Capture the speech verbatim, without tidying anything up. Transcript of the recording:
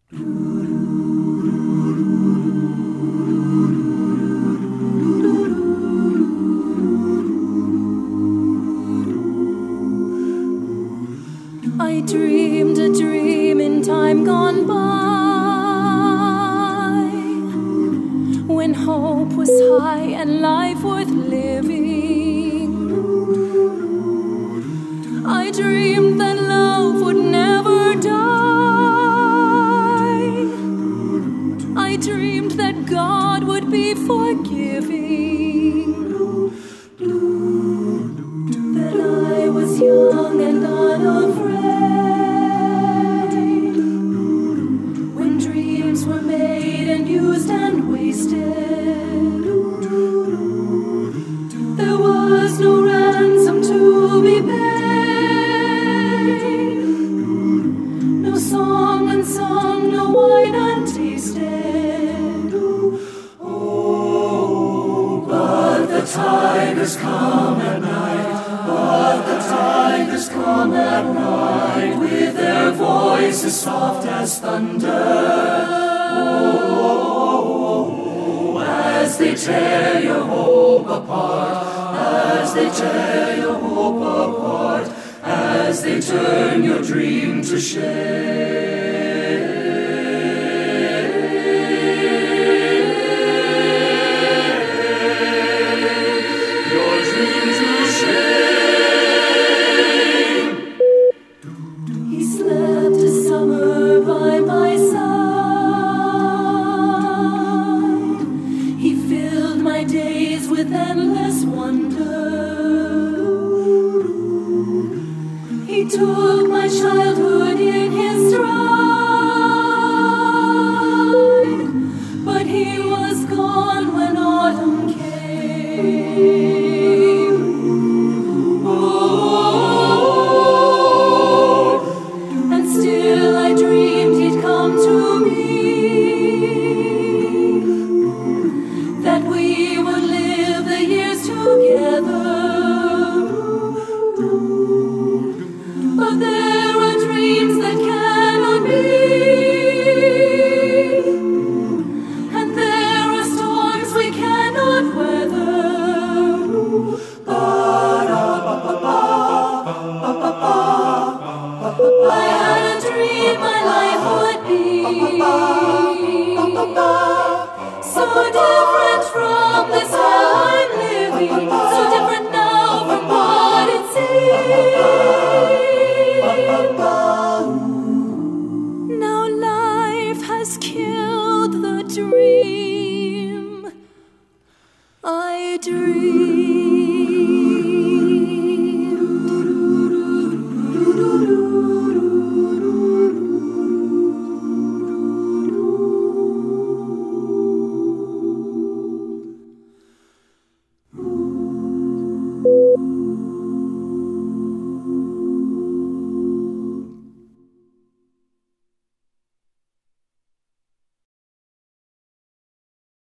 I dreamed a dream in time gone by, when hope was high and life worth living. I dreamed that love would never die. I dreamed that God would be forgiving, that I was young and unafraid, when dreams were made and used and wasted. There was no ransom to be paid, no song unsung, no wine untasted. Oh, but the tigers come at night, but the tigers come at night, with their voices soft as thunder. Oh, as they tear your hope apart, as they tear your hope apart, as they turn your dream to shame. Your dream to shame. He slept a summer by my side. He filled my days with endless wonder. He took my childhood in his stride, but he was gone when autumn came. Oh, and still I dreamed he'd come to me, that we would live the years together. But there are dreams that cannot be, and there are storms we cannot weather. I had a dream my life would be so different from this hell I'm living, so different now from what it seems. Now life has killed the dream I dreamed.